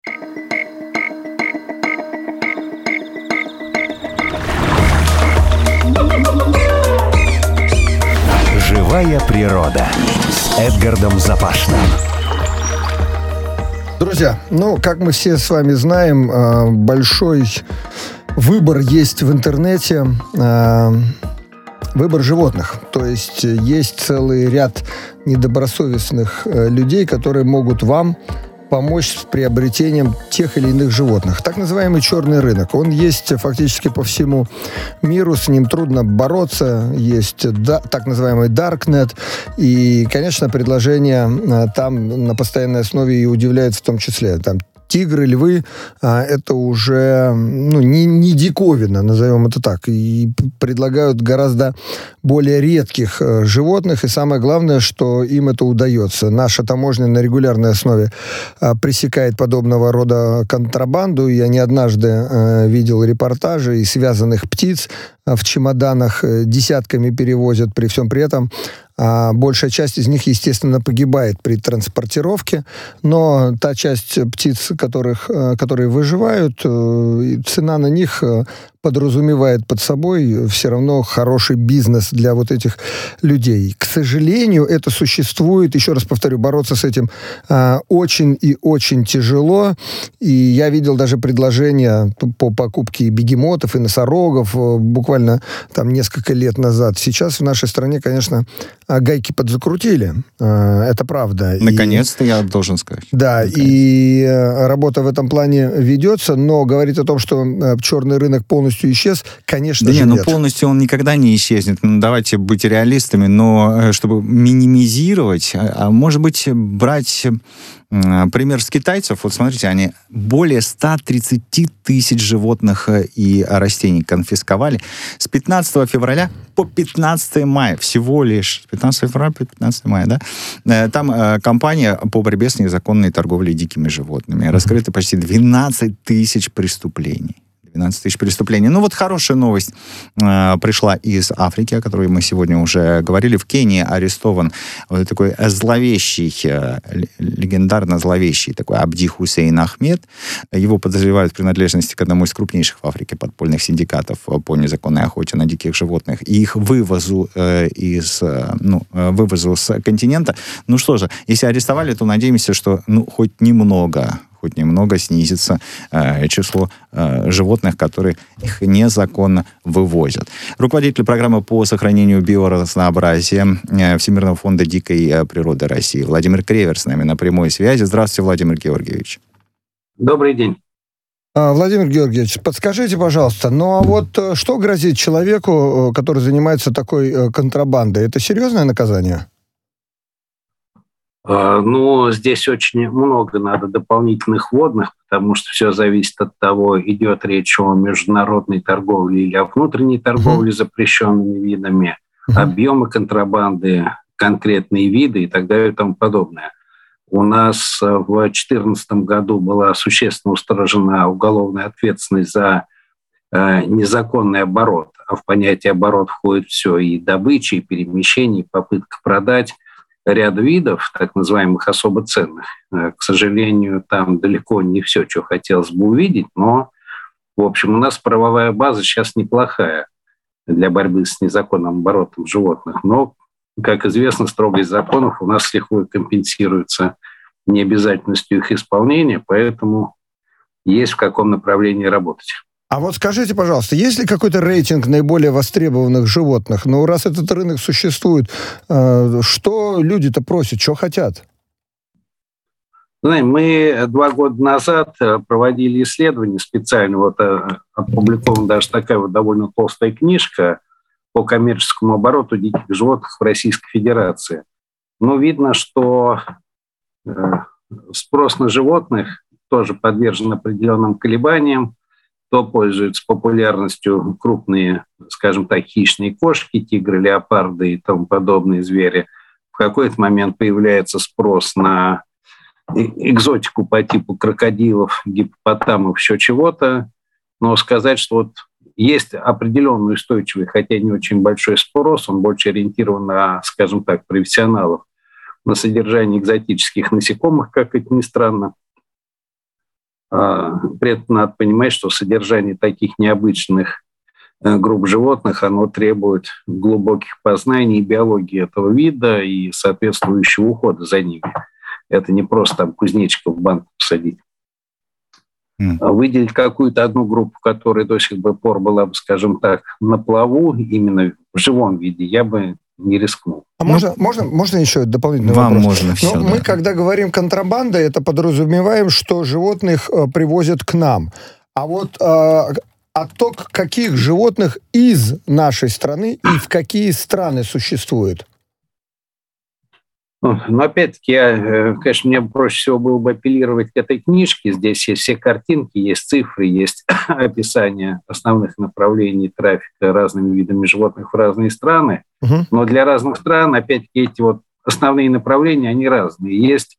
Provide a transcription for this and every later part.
Живая природа с Эдгардом Запашным. Друзья, как мы все с вами знаем, большой выбор есть в интернете, выбор животных. То есть целый ряд недобросовестных людей, которые могут вам помочь с приобретением тех или иных животных. Так называемый черный рынок. Он есть фактически по всему миру, с ним трудно бороться. Есть так называемый Darknet. И, конечно, предложения там на постоянной основе и удивляют в том числе. Там тигры, львы, это уже не диковина, назовем это так, и предлагают гораздо более редких животных, и самое главное, что им это удается. Наша таможня на регулярной основе пресекает подобного рода контрабанду. Я не однажды видел репортажи, и связанных птиц в чемоданах десятками перевозят, при всем при этом большая часть из них, естественно, погибает при транспортировке, но та часть птиц, которые выживают, цена на них подразумевает под собой все равно хороший бизнес для вот этих людей. К сожалению, это существует, еще раз повторю, бороться с этим очень и очень тяжело, и я видел даже предложения по покупке бегемотов и носорогов буквально там несколько лет назад. Сейчас в нашей стране, конечно, гайки подзакрутили, это правда. Наконец-то, я должен сказать. Да, и работа в этом плане ведется, но говорить о том, что черный рынок полностью исчез, конечно же, нет. Полностью он никогда не исчезнет. Давайте быть реалистами, но чтобы минимизировать, может быть, брать пример с китайцев. Вот смотрите, они более 130 тысяч животных и растений конфисковали с 15 февраля по 15 мая. Всего лишь. С 15 февраля по 15 мая, да? Там кампания по борьбе с незаконной торговлей дикими животными. Раскрыто почти 12 тысяч преступлений. 12 тысяч преступлений. Хорошая новость пришла из Африки, о которой мы сегодня уже говорили. В Кении арестован вот такой зловещий, легендарно зловещий такой Абди Хусейн Ахмед. Его подозревают в принадлежности к одному из крупнейших в Африке подпольных синдикатов по незаконной охоте на диких животных и их вывозу с континента. Что же, если арестовали, то надеемся, что хоть немного снизится число животных, которые их незаконно вывозят. Руководитель программы по сохранению биоразнообразия Всемирного фонда дикой природы России Владимир Кревер с нами на прямой связи. Здравствуйте, Владимир Георгиевич. Добрый день. Владимир Георгиевич, подскажите, пожалуйста, что грозит человеку, который занимается такой контрабандой? Это серьезное наказание? Здесь очень много надо дополнительных вводных, потому что все зависит от того, идет речь о международной торговле или о внутренней торговле запрещенными видами, объемы контрабанды, конкретные виды и так далее и тому подобное. У нас в 2014 году была существенно устражена уголовная ответственность за незаконный оборот, а в понятие оборот входит все, и добыча, и перемещение, и попытка продать ряд видов, так называемых особо ценных. К сожалению, там далеко не все, что хотелось бы увидеть, но, в общем, у нас правовая база сейчас неплохая для борьбы с незаконным оборотом животных. Но, как известно, строгость законов у нас с лихвой компенсируется необязательностью их исполнения, поэтому есть в каком направлении работать. А вот скажите, пожалуйста, есть ли какой-то рейтинг наиболее востребованных животных? Раз этот рынок существует, что люди-то просят, что хотят? Мы 2 года назад проводили исследование специально, опубликована даже такая довольно толстая книжка по коммерческому обороту диких животных в Российской Федерации. Видно, что спрос на животных тоже подвержен определенным колебаниям. То пользуются популярностью крупные, скажем так, хищные кошки, тигры, леопарды и тому подобные звери. В какой-то момент появляется спрос на экзотику по типу крокодилов, гиппопотамов, еще чего-то. Но сказать, что есть определенный устойчивый, хотя не очень большой спрос, он больше ориентирован на, скажем так, профессионалов, на содержание экзотических насекомых, как это ни странно. При этом надо понимать, что содержание таких необычных групп животных, оно требует глубоких познаний биологии этого вида и соответствующего ухода за ними. Это не просто там кузнечиков в банку посадить. Выделить какую-то одну группу, которая до сих пор была бы, скажем так, на плаву, именно в живом виде, я бы не рискнул. А можно еще дополнительный вопрос? Вам можно все. Мы, когда говорим контрабанда, это подразумеваем, что животных привозят к нам. А вот отток каких животных из нашей страны и в какие страны существует? Но опять-таки, конечно, мне проще всего было бы апеллировать к этой книжке. Здесь есть все картинки, есть цифры, есть описание основных направлений трафика разными видами животных в разные страны. Но для разных стран, опять-таки, эти вот основные направления, они разные. Есть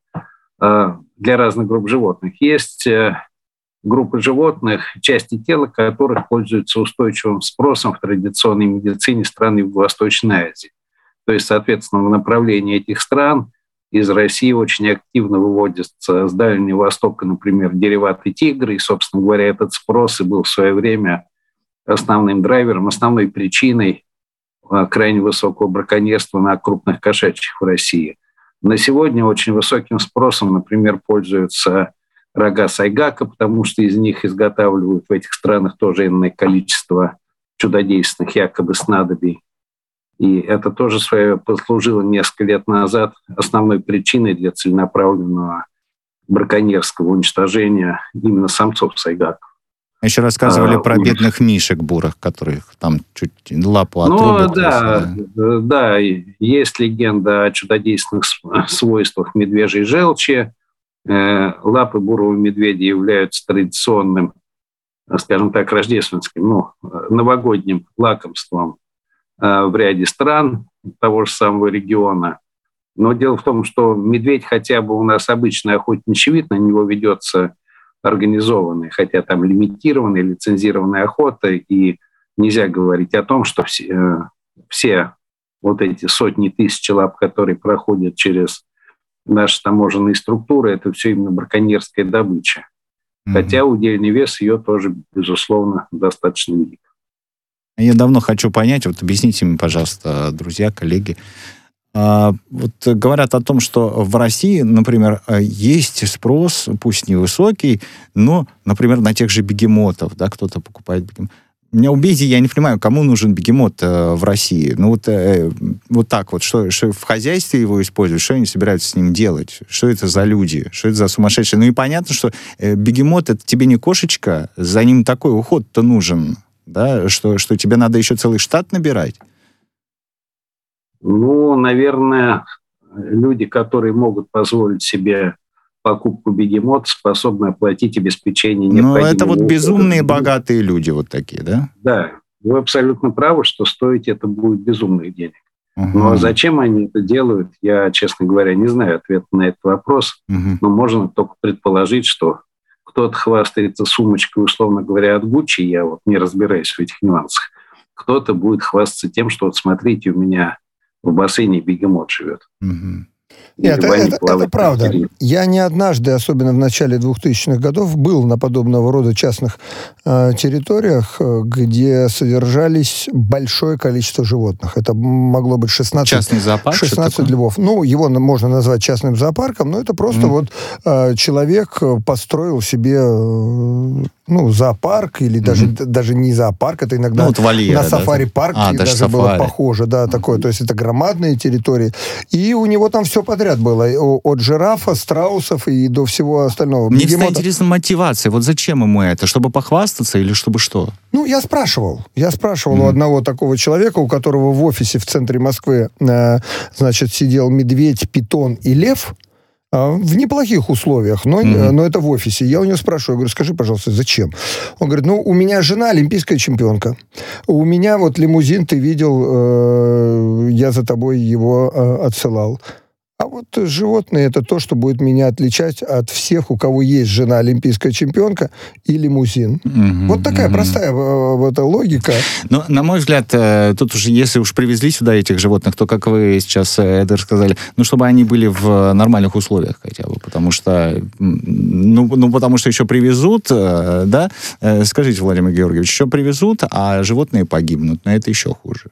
для разных групп животных. Есть группы животных, части тела которых пользуются устойчивым спросом в традиционной медицине стран Юго-Восточной Азии. То есть, соответственно, в направлении этих стран из России очень активно выводятся с Дальнего Востока, например, дериваты тигра. И, собственно говоря, этот спрос и был в свое время основным драйвером, основной причиной крайне высокого браконьерства на крупных кошачьих в России. На сегодня очень высоким спросом, например, пользуются рога сайгака, потому что из них изготавливают в этих странах тоже иное количество чудодейственных якобы снадобий. И это тоже послужило несколько лет назад основной причиной для целенаправленного браконьерского уничтожения именно самцов сайгаков. Еще рассказывали про бедных мишек бурых, которых там чуть лапу отрубят. Да, есть легенда о чудодейственных свойствах медвежьей желчи. Лапы бурого медведя являются традиционным, скажем так, рождественским, новогодним лакомством в ряде стран того же самого региона. Но дело в том, что медведь хотя бы у нас обычный охотничий вид, на него ведется организованная, хотя там лимитированная, лицензированная охота, и нельзя говорить о том, что все вот эти сотни тысяч лап, которые проходят через наши таможенные структуры, это все именно браконьерская добыча. Хотя удельный вес ее тоже, безусловно, достаточно велик. Я давно хочу понять, вот объясните мне, пожалуйста, друзья, коллеги, вот говорят о том, что в России, например, есть спрос, пусть невысокий, но, например, на тех же бегемотов, да, кто-то покупает бегемот. Меня убейте, я не понимаю, кому нужен бегемот в России. Ну вот так вот, что в хозяйстве его используют, что они собираются с ним делать, что это за люди, что это за сумасшедшие. Ну и понятно, что бегемот — это тебе не кошечка, за ним такой уход-то нужен. Да, что тебе надо еще целый штат набирать? Ну, наверное, люди, которые могут позволить себе покупку бегемота, способны оплатить обеспечение необходимого. Ну, это вот безумные богатые люди вот такие, да? Да, вы абсолютно правы, что стоить это будет безумных денег. Ну, а зачем они это делают, я, честно говоря, не знаю ответа на этот вопрос. Но можно только предположить, что кто-то хвастается сумочкой, условно говоря, от Гуччи, я вот не разбираюсь в этих нюансах. Кто-то будет хвастаться тем, что вот смотрите, у меня в бассейне бегемот живет. Нет, это правда. Я не однажды, особенно в начале 2000-х годов, был на подобного рода частных территориях, где содержались большое количество животных. Это могло быть 16... Частный зоопарк? 16 львов. Ну, его можно назвать частным зоопарком, но это просто вот человек построил себе зоопарк, или даже не зоопарк, это иногда вольера, на сафари-парк даже сафари было похоже. Да, такое. То есть это громадные территории. И у него там все подряд было. От жирафа, страусов и до всего остального. Мне всегда интересна мотивация. Вот зачем ему это? Чтобы похвастаться или чтобы что? Ну, я спрашивал у одного такого человека, у которого в офисе в центре Москвы, сидел медведь, питон и лев, в неплохих условиях, но это в офисе. Я у него спрашиваю, говорю, скажи, пожалуйста, зачем? Он говорит, у меня жена олимпийская чемпионка. У меня вот лимузин, ты видел, я за тобой его отсылал. вот животные — это то, что будет меня отличать от всех, у кого есть жена олимпийская чемпионка и лимузин. Вот такая простая эта логика. Но, на мой взгляд, тут уже, если уж привезли сюда этих животных, то, как вы сейчас, Эдгар, сказали, чтобы они были в нормальных условиях хотя бы, потому что еще привезут, да? Скажите, Владимир Георгиевич, еще привезут, а животные погибнут, но это еще хуже.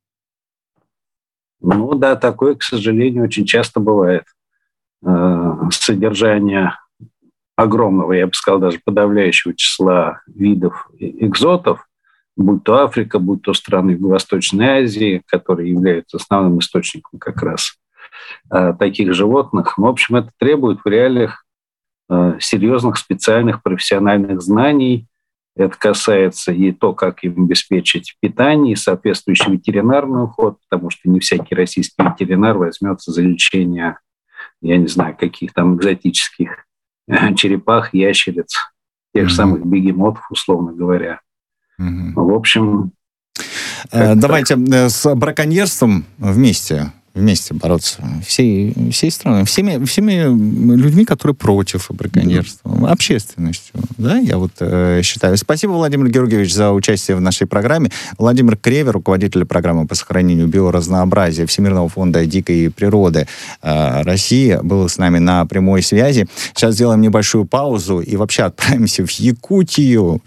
Ну да, такое, к сожалению, очень часто бывает. Содержание огромного, я бы сказал, даже подавляющего числа видов экзотов, будь то Африка, будь то страны Юго-Восточной Азии, которые являются основным источником как раз таких животных. В общем, это требует в реалиях серьезных специальных профессиональных знаний. Это касается и то, как им обеспечить питание, и соответствующий ветеринарный уход, потому что не всякий российский ветеринар возьмется за лечение, я не знаю, каких там экзотических черепах, ящериц, тех же самых бегемотов, условно говоря. В общем... Давайте с браконьерством вместе бороться. Всей страной, всеми людьми, которые против браконьерства, общественностью. Да, я вот считаю. Спасибо, Владимир Георгиевич, за участие в нашей программе. Владимир Кревер, руководитель программы по сохранению биоразнообразия Всемирного фонда дикой природы России, был с нами на прямой связи. Сейчас сделаем небольшую паузу и вообще отправимся в Якутию.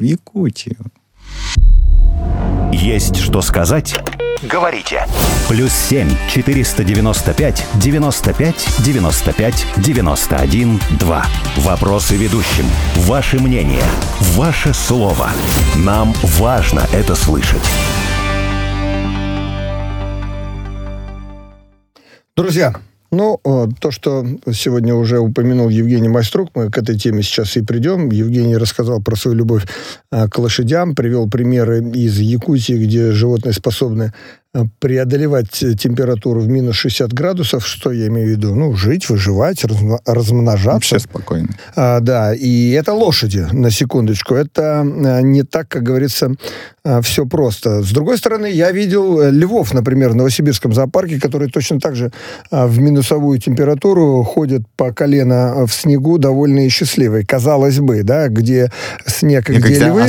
Есть что сказать? Говорите. +7 495 95 95 91 2. Вопросы ведущим. Ваше мнение. Ваше слово. Нам важно это слышать. Друзья, то, что сегодня уже упомянул Евгений Майструк, мы к этой теме сейчас и придем. Евгений рассказал про свою любовь к лошадям, привел примеры из Якутии, где животные способны преодолевать температуру в минус 60 градусов. Что я имею в виду? Жить, выживать, размножаться. Вообще спокойно. Да, и это лошади, на секундочку. Это не так, как говорится, все просто. С другой стороны, я видел львов, например, в Новосибирском зоопарке, которые точно так же в минусовую температуру ходят по колено в снегу, довольные и счастливые. Казалось бы, да, где снег и где львы...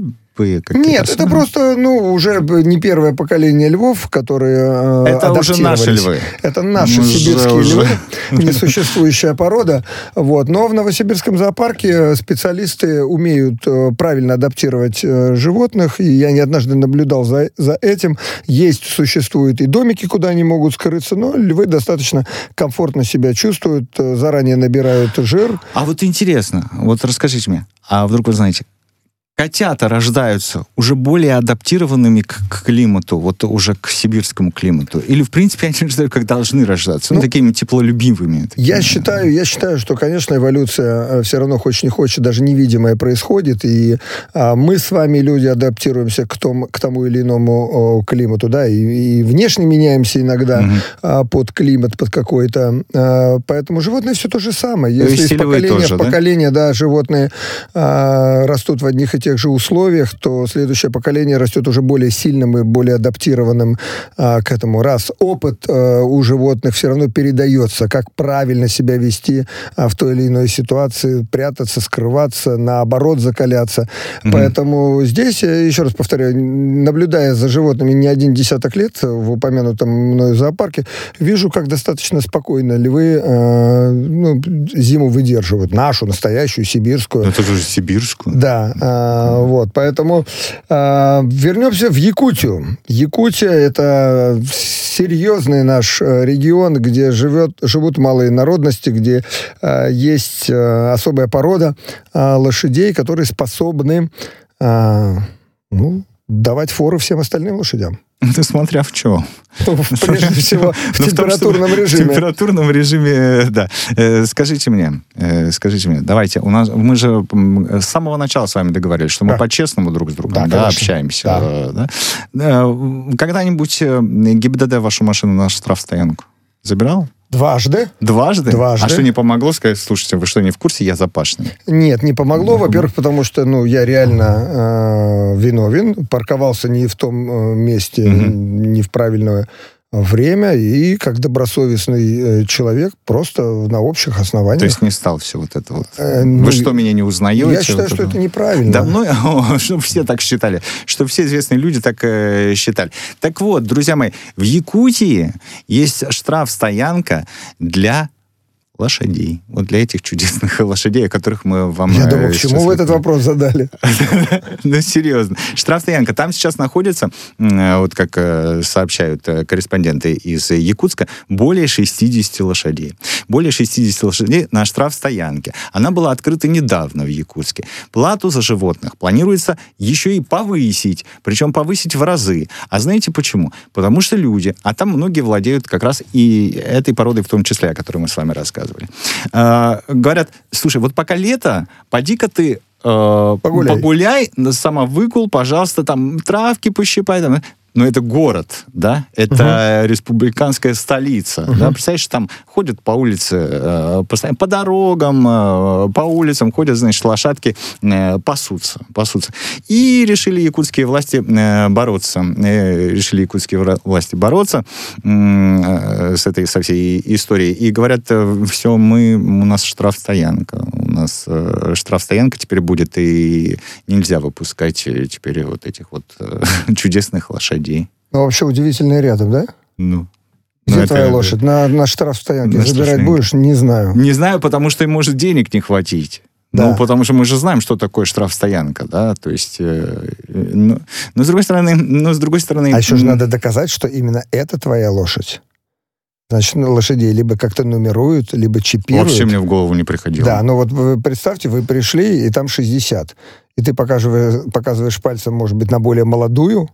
Нет, это просто, уже не первое поколение львов, которые это уже наши львы. Это наши сибирские львы, несуществующая порода. Но в Новосибирском зоопарке специалисты умеют правильно адаптировать животных, и я не однажды наблюдал за этим. Существуют и домики, куда они могут скрыться, но львы достаточно комфортно себя чувствуют, заранее набирают жир. А вот интересно, расскажите мне, а вдруг вы знаете, котята рождаются уже более адаптированными к климату, уже к сибирскому климату? Или, в принципе, они рождаются, как должны рождаться? Такими теплолюбимыми. Я считаю, что, конечно, эволюция все равно, хочешь не хочешь, даже невидимая происходит, и мы с вами, люди, адаптируемся к тому или иному климату, да, и внешне меняемся иногда под климат, под какой-то. Поэтому животные все то же самое. Если из поколения в поколение, да, животные растут в одних и тех же условиях, то следующее поколение растет уже более сильным и более адаптированным к этому. Опыт у животных все равно передается, как правильно себя вести в той или иной ситуации, прятаться, скрываться, наоборот, закаляться. Поэтому здесь, еще раз повторяю, наблюдая за животными не один десяток лет в упомянутом мною зоопарке, вижу, как достаточно спокойно львы зиму выдерживают. Нашу, настоящую, сибирскую. Это же сибирскую. Да. Поэтому вернемся в Якутию. Якутия — это серьезный наш регион, где живут малые народности, где есть особая порода лошадей, которые способны давать фору всем остальным лошадям. Смотря в чем. Прежде всего, в температурном режиме. В температурном режиме, да. Скажите мне, давайте, мы же с самого начала с вами договорились, что мы по-честному друг с другом общаемся. Да. Когда-нибудь ГИБДД вашу машину на штрафстоянку забирал? Дважды. Дважды? А что, не помогло сказать, слушайте, вы что, не в курсе, я запашный? Нет, не помогло. Во-первых, потому что, я реально виновен. Парковался не в том месте, не в правильную время и как добросовестный человек просто на общих основаниях. То есть не стал все вот это вот. Вы что, меня не узнаете? Я считаю, что это неправильно. Давно, что все так считали, что все известные люди так считали. Так вот, друзья мои, в Якутии есть штрафстоянка для лошадей. Вот для этих чудесных лошадей, о которых мы вам... Я думал, к чему вы этот вопрос задали? Ну, серьезно. Штрафстоянка. Там сейчас находится, вот как сообщают корреспонденты из Якутска, более 60 лошадей. Более 60 лошадей на штрафстоянке. Она была открыта недавно в Якутске. Плату за животных планируется еще и повысить. Причем повысить в разы. А знаете почему? Потому что люди, а там многие владеют как раз и этой породой в том числе, о которой мы с вами рассказывали. Говорят, слушай, вот пока лето, поди-ка ты погуляй, самовыгул, пожалуйста, там травки пощипай, там. Но это город, да, это республиканская столица, да, представляешь, там ходят по улице, постоянно по дорогам, по улицам ходят, значит, лошадки, пасутся. И решили якутские власти бороться со всей историей. И говорят, все, у нас штрафстоянка, теперь будет, и нельзя выпускать теперь вот этих вот чудесных лошадей. Ну, вообще удивительный рядом, да? Ну. Где твоя лошадь? На штрафстоянке забирать будешь? Не знаю. Не знаю, потому что им может денег не хватить. Да. Ну, потому что мы же знаем, что такое штрафстоянка, да, то есть... но с другой стороны... А еще же надо доказать, что именно это твоя лошадь. Значит, лошадей либо как-то нумеруют, либо чипируют. Вообще мне в голову не приходило. Да, но вот вы представьте, вы пришли, и там 60. И ты показываешь пальцем, может быть, на более молодую.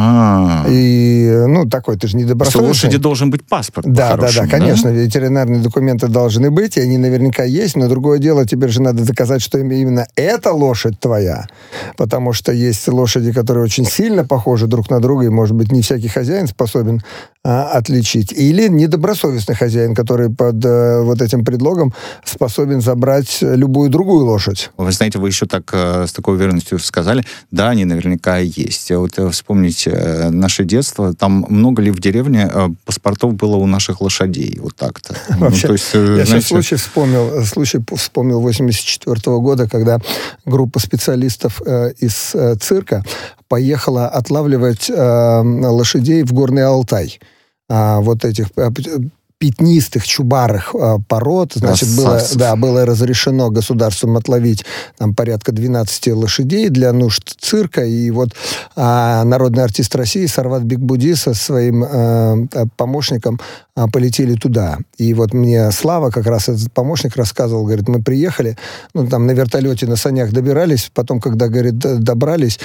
И, такой, ты же недобросовестный. У лошади должен быть паспорт. Да, конечно, да? Ветеринарные документы должны быть, и они наверняка есть, но другое дело, теперь же надо доказать, что именно эта лошадь твоя, потому что есть лошади, которые очень сильно похожи друг на друга, и, может быть, не всякий хозяин способен отличить. Или недобросовестный хозяин, который под вот этим предлогом способен забрать любую другую лошадь. Вы знаете, вы еще так с такой уверенностью сказали, да, они наверняка есть. Вот вспомните наше детство, там много ли в деревне паспортов было у наших лошадей? Вот так-то. Вообще, я сейчас случай вспомнил 84 года, когда группа специалистов из цирка поехала отлавливать лошадей в Горный Алтай. Вот этих пятнистых, чубарых пород, значит, было разрешено государством отловить там порядка 12 лошадей для нужд цирка, и вот народный артист России Сарват Бикбуди со своим помощником полетели туда. И вот мне Слава, как раз этот помощник, рассказывал, говорит, мы приехали, там на вертолете, на санях добирались, потом, когда, говорит, добрались,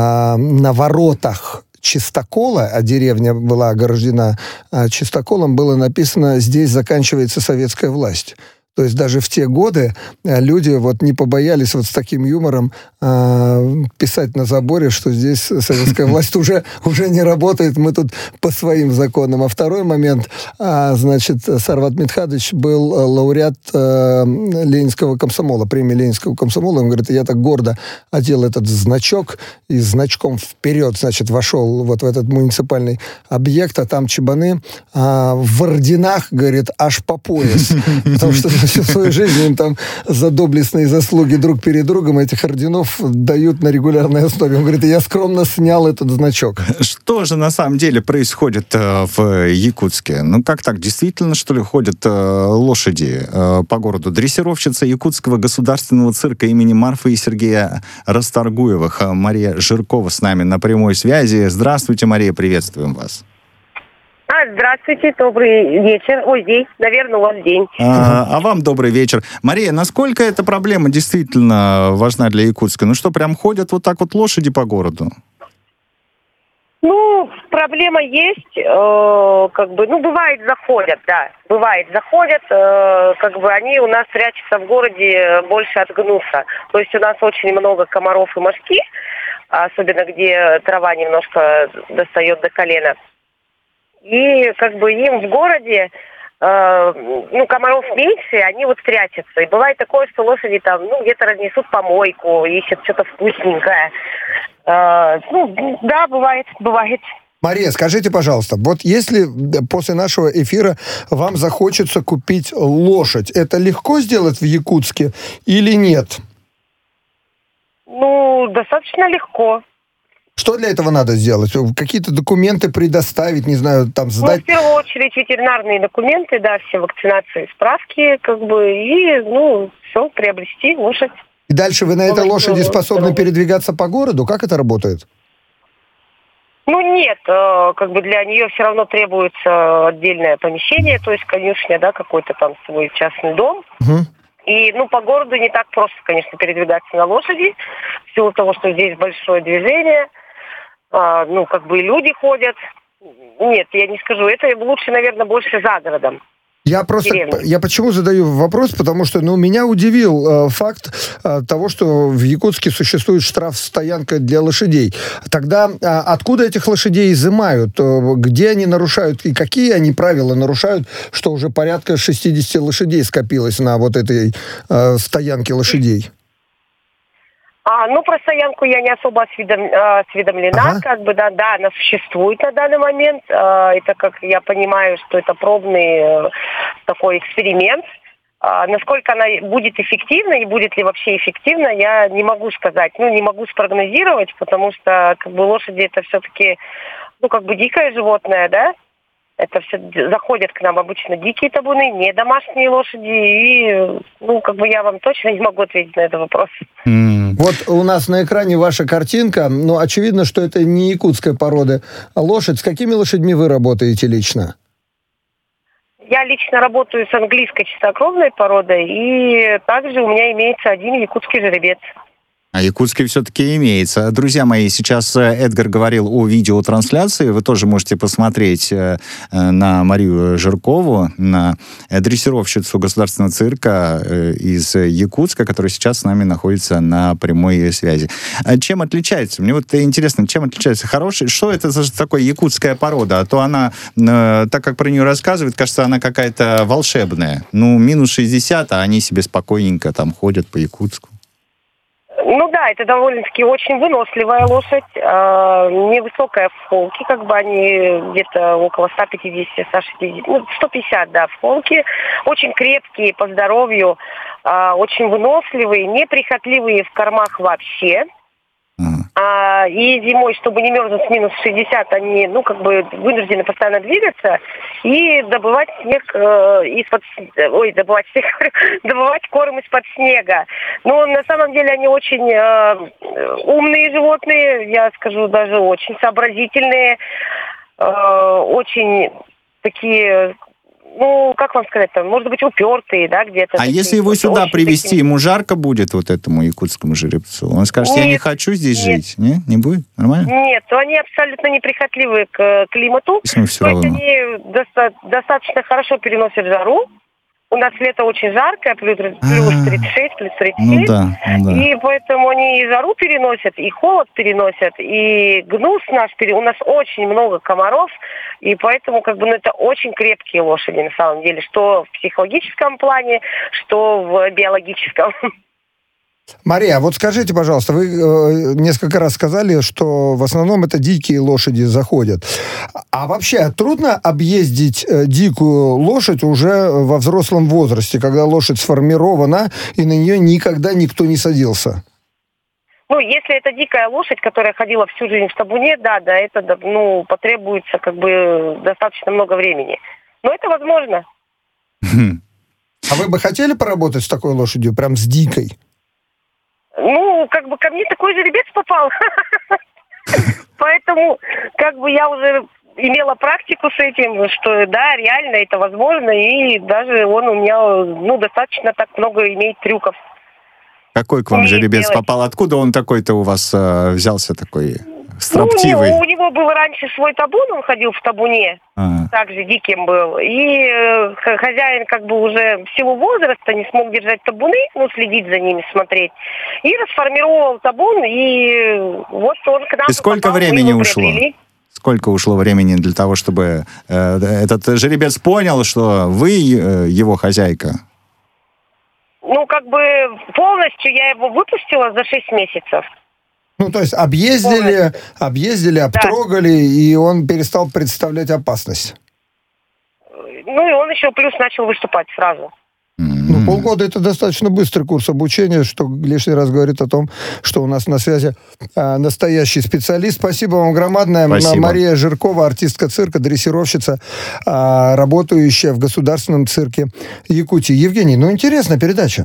на воротах Чистокола, а деревня была ограждена чистоколом, было написано «Здесь заканчивается советская власть». То есть даже в те годы люди вот не побоялись вот с таким юмором писать на заборе, что здесь советская власть уже не работает, мы тут по своим законам. А второй момент, значит, Сарват Митхадович был лауреат Ленинского комсомола, премии Ленинского комсомола. Он говорит, я так гордо одел этот значок и значком вперед, значит, вошел вот в этот муниципальный объект, а там чебаны в орденах, говорит, аж по пояс. Потому что всю свою жизнь им там за доблестные заслуги друг перед другом этих орденов дают на регулярной основе. Он говорит, я скромно снял этот значок. Что же на самом деле происходит в Якутске? Ну, как так? Действительно, что ли, ходят лошади по городу? Дрессировщица Якутского государственного цирка имени Марфы и Сергея Расторгуевых Мария Жиркова с нами на прямой связи. Здравствуйте, Мария, приветствуем вас. Здравствуйте, добрый вечер. Ой, день. Наверное, у вас день. А вам добрый вечер. Мария, насколько эта проблема действительно важна для Якутска? Ну что, прям ходят вот так вот лошади по городу? Ну, проблема есть. Бывает, заходят, да. Они у нас прячутся в городе больше от гнуса. То есть у нас очень много комаров и мошки, особенно где трава немножко достает до колена. И им в городе комаров меньше, они вот прячутся. И бывает такое, что лошади там где-то разнесут помойку, ищут что-то вкусненькое. Да, бывает. Мария, скажите, пожалуйста, вот если после нашего эфира вам захочется купить лошадь, это легко сделать в Якутске или нет? Ну, достаточно легко. Что для этого надо сделать? Какие-то документы предоставить, не знаю, там сдать? Ну, в первую очередь ветеринарные документы, да, все вакцинации, справки, как бы, и, ну, все, приобрести лошадь. И дальше вы на этой лошади способны передвигаться по городу? Как это работает? Ну, нет, как бы для нее все равно требуется отдельное помещение, то есть конюшня, да, какой-то там свой частный дом. Угу. И, ну, по городу не так просто, конечно, передвигаться на лошади, в силу того, что здесь большое движение. Ну, как бы и люди ходят. Нет, я не скажу. Это лучше, наверное, больше за городом. Я почему задаю вопрос, потому что, меня удивил факт того, что в Якутске существует штрафстоянка для лошадей. Тогда откуда этих лошадей изымают? Где они нарушают и какие они правила нарушают, что уже порядка 60 лошадей скопилось на вот этой стоянке лошадей? Ну, про стоянку я не особо осведомлена, как бы, да, она существует на данный момент. Это, как я понимаю, что это пробный такой эксперимент. Насколько она будет эффективна и будет ли вообще эффективна, я не могу сказать, не могу спрогнозировать, потому что, как бы, лошади это все-таки, как бы дикое животное, да? Это все заходят к нам обычно дикие табуны, не домашние лошади. И, как бы я вам точно не могу ответить на этот вопрос. Вот у нас на экране ваша картинка. Очевидно, что это не якутская порода. Лошадь. С какими лошадьми вы работаете лично? Я лично работаю с английской чистокровной породой. И также у меня имеется один якутский жеребец. А якутский все-таки имеется. Друзья мои, сейчас Эдгар говорил о видеотрансляции. Вы тоже можете посмотреть на Марию Жиркову, на дрессировщицу государственного цирка из Якутска, которая сейчас с нами находится на прямой связи. Чем отличается? Мне вот интересно, чем отличается хороший? Что это за такое якутская порода? А то она, так как про нее рассказывают, кажется, она какая-то волшебная. минус 60, а они себе спокойненько там ходят по Якутску. Ну да, это довольно-таки очень выносливая лошадь, невысокая в холке, как бы они где-то около 150-160, 150, да, в холке. Очень крепкие по здоровью, очень выносливые, неприхотливые в кормах вообще. И зимой, чтобы не мерзнуть с минус 60, они, как бы вынуждены постоянно двигаться и добывать снег добывать корм из-под снега. Но на самом деле они очень умные животные, я скажу, даже очень сообразительные, очень такие... как вам сказать, может быть, упертые, да, где-то. А если его сюда привезти, ему жарко будет, вот этому якутскому жеребцу? Он скажет, я не хочу здесь жить? Нет? Не будет? Нормально? Нет, они абсолютно неприхотливы к климату. То есть они достаточно хорошо переносят жару. У нас лето очень жаркое, плюс 36, плюс 37. И поэтому они и жару переносят, и холод переносят, и гнус наш у нас очень много комаров, и поэтому это очень крепкие лошади на самом деле, что в психологическом плане, что в биологическом. Мария, вот скажите, пожалуйста, вы несколько раз сказали, что в основном это дикие лошади заходят. А вообще трудно объездить дикую лошадь уже во взрослом возрасте, когда лошадь сформирована, и на нее никогда никто не садился? Если это дикая лошадь, которая ходила всю жизнь в табуне, да, это, потребуется достаточно много времени. Но это возможно. А вы бы хотели поработать с такой лошадью, прям с дикой? Ко мне такой жеребец попал. Поэтому, я уже имела практику с этим, что да, реально это возможно, и даже он у меня, достаточно так много имеет трюков. Какой к вам жеребец попал? Откуда он такой-то у вас взялся такой строптивый? У него был раньше свой табун, он ходил в табуне, также диким был. И хозяин уже в силу возраста не смог держать табуны, следить за ними, смотреть. И расформировал табун, и вот он к нам И сколько времени ушло? Сколько ушло времени для того, чтобы этот жеребец понял, что вы его хозяйка? Полностью я его выпустила за 6 месяцев. Ну, то есть объездили, обтрогали, и он перестал представлять опасность. Ну, и он еще плюс начал выступать сразу. Ну, полгода – это достаточно быстрый курс обучения, что лишний раз говорит о том, что у нас на связи настоящий специалист. Спасибо вам громадное. Спасибо. Мария Жиркова, артистка цирка, дрессировщица, работающая в Государственном цирке Якутии. Евгений, ну, интересная передача.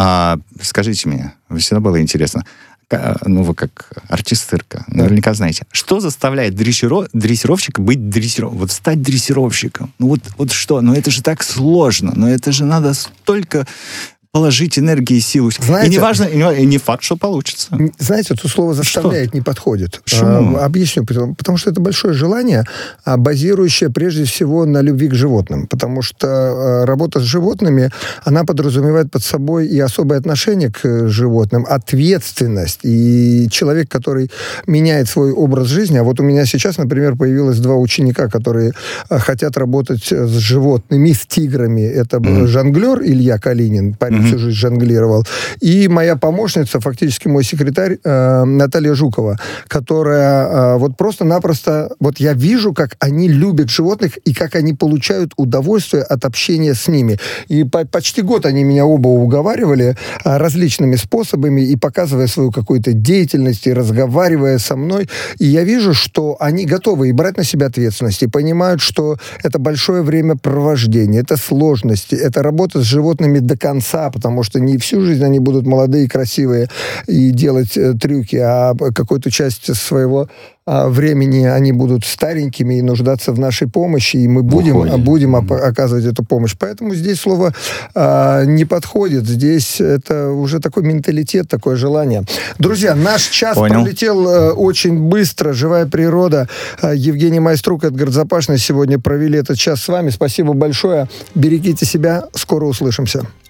Скажите мне, всегда было интересно, ну, вы как артист цирка, наверняка знаете, что заставляет дрессировщика быть дрессировщиком? Вот стать дрессировщиком. Ну, вот что? Ну, это же так сложно. Но это же надо столько положить энергии и силу. Знаете, и не важно, и не факт, что получится. Знаете, это слово «заставляет» не подходит. Почему? Объясню. Потому что это большое желание, базирующее прежде всего на любви к животным. Потому что работа с животными, она подразумевает под собой и особое отношение к животным, ответственность. И человек, который меняет свой образ жизни, а вот у меня сейчас, например, появилось 2 ученика, которые хотят работать с животными, с тиграми. Это жонглер Илья Калинин, парень всю жизнь жонглировал. И моя помощница, фактически мой секретарь, Наталья Жукова, которая вот просто-напросто... Вот я вижу, как они любят животных и как они получают удовольствие от общения с ними. И почти год они меня оба уговаривали различными способами и показывая свою какую-то деятельность, и разговаривая со мной. И я вижу, что они готовы и брать на себя ответственность, и понимают, что это большое времяпровождение, это сложности, это работа с животными до конца, потому что не всю жизнь они будут молодые, красивые и делать трюки, а какую-то часть своего времени они будут старенькими и нуждаться в нашей помощи, и мы будем оказывать эту помощь. Поэтому здесь слово не подходит. Здесь это уже такой менталитет, такое желание. Друзья, наш час пролетел очень быстро. Живая природа. Евгений Майструк, Эдгард Запашный сегодня провели этот час с вами. Спасибо большое. Берегите себя. Скоро услышимся.